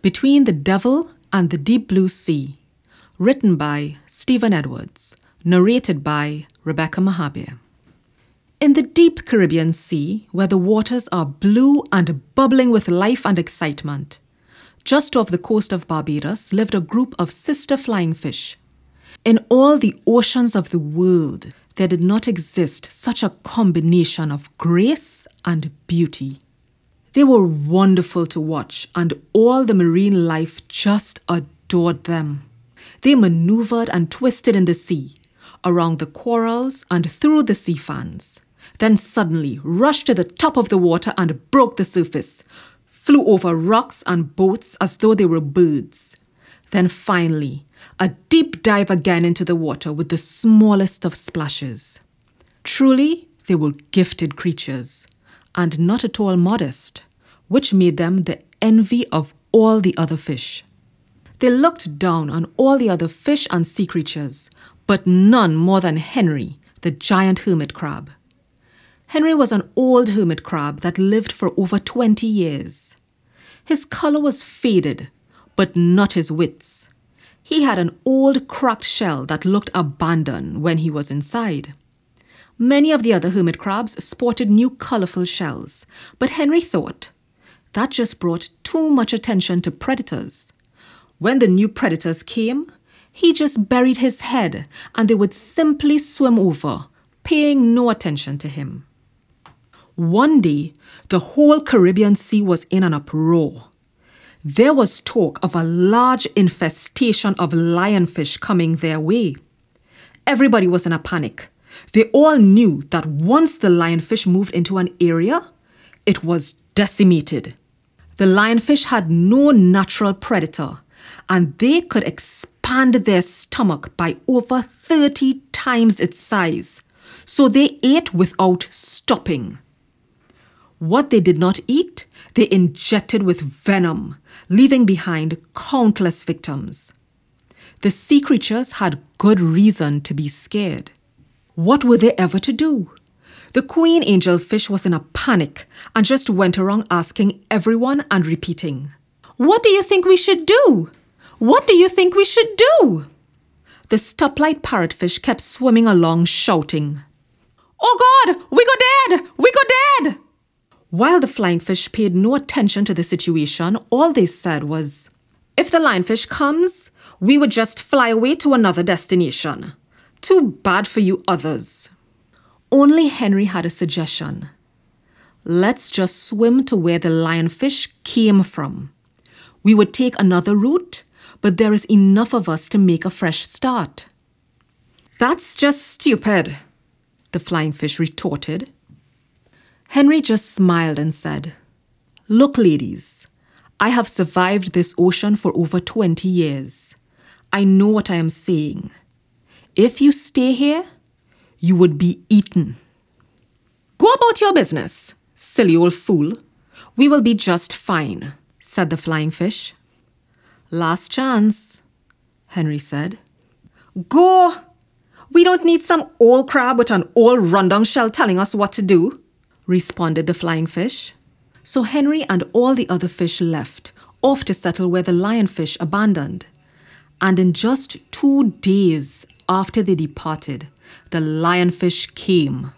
Between the Devil and the Deep Blue Sea, written by Stephen Edwards, narrated by Rebecca Mahabir. In the deep Caribbean Sea, where the waters are blue and bubbling with life and excitement, just off the coast of Barbados lived a group of sister flying fish. In all the oceans of the world, there did not exist such a combination of grace and beauty. They were wonderful to watch, and all the marine life just adored them. They maneuvered and twisted in the sea, around the corals and through the sea fans, then suddenly rushed to the top of the water and broke the surface, flew over rocks and boats as though they were birds. Then finally, a deep dive again into the water with the smallest of splashes. Truly, they were gifted creatures, and not at all modest, which made them the envy of all the other fish. They looked down on all the other fish and sea creatures, but none more than Henry, the giant hermit crab. Henry was an old hermit crab that lived for over 20 years. His color was faded, but not his wits. He had an old cracked shell that looked abandoned when he was inside. Many of the other hermit crabs sported new colorful shells, but Henry thought that just brought too much attention to predators. When the new predators came, he just buried his head and they would simply swim over, paying no attention to him. One day, the whole Caribbean Sea was in an uproar. There was talk of a large infestation of lionfish coming their way. Everybody was in a panic. They all knew that once the lionfish moved into an area, it was decimated. The lionfish had no natural predator, and they could expand their stomach by over 30 times its size, so they ate without stopping. What they did not eat, they injected with venom, leaving behind countless victims. The sea creatures had good reason to be scared. What were they ever to do? The queen angelfish was in a panic and just went around asking everyone and repeating, "What do you think we should do? What do you think we should do?" The stoplight parrotfish kept swimming along shouting, "Oh God, we go dead! We go dead!" While the flying fish paid no attention to the situation, all they said was, "If the lionfish comes, we would just fly away to another destination. Too bad for you others." Only Henry had a suggestion. "Let's just swim to where the lionfish came from. We would take another route, but there is enough of us to make a fresh start." "That's just stupid," the flying fish retorted. Henry just smiled and said, "Look, ladies, I have survived this ocean for over 20 years. I know what I am saying. If you stay here, you would be eaten." "Go about your business, silly old fool. We will be just fine," said the flying fish. "Last chance," Henry said. "Go! We don't need some old crab with an old rundown shell telling us what to do," responded the flying fish. So Henry and all the other fish left, off to settle where the lionfish abandoned. And in just 2 days after they departed, the lionfish came.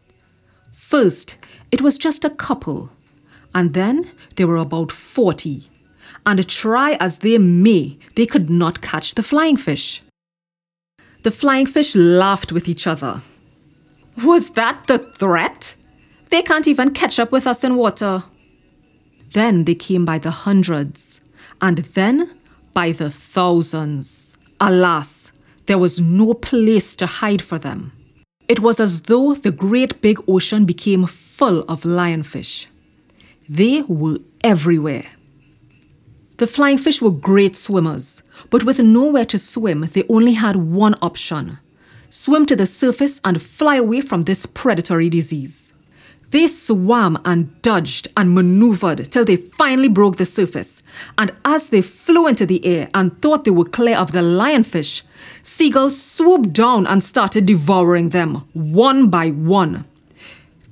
First, it was just a couple, and then there were about 40. And try as they may, they could not catch the flying fish. The flying fish laughed with each other. "Was that the threat? They can't even catch up with us in water." Then they came by the hundreds, and then by the thousands. Alas, there was no place to hide for them. It was as though the great big ocean became full of lionfish. They were everywhere. The flying fish were great swimmers, but with nowhere to swim, they only had one option: swim to the surface and fly away from this predatory disease. They swam and dodged and maneuvered till they finally broke the surface, and as they flew into the air and thought they were clear of the lionfish, seagulls swooped down and started devouring them one by one.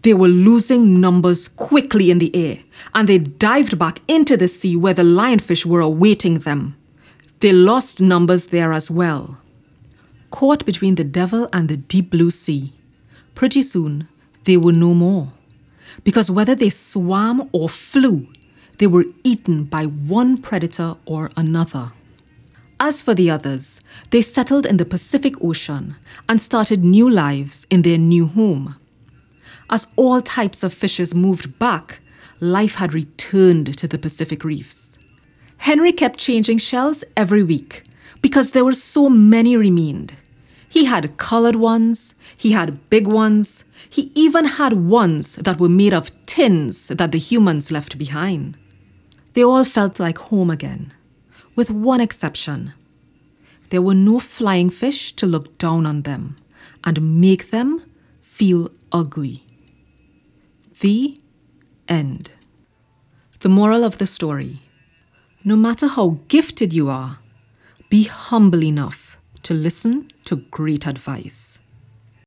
They were losing numbers quickly in the air, and they dived back into the sea where the lionfish were awaiting them. They lost numbers there as well. Caught between the devil and the deep blue sea, pretty soon they were no more, because whether they swam or flew, they were eaten by one predator or another. As for the others, they settled in the Pacific Ocean and started new lives in their new home. As all types of fishes moved back, life had returned to the Pacific reefs. Henry kept changing shells every week because there were so many remained. He had colored ones, he had big ones, he even had ones that were made of tins that the humans left behind. They all felt like home again, with one exception. There were no flying fish to look down on them and make them feel ugly. The end. The moral of the story: no matter how gifted you are, be humble enough to listen to great advice.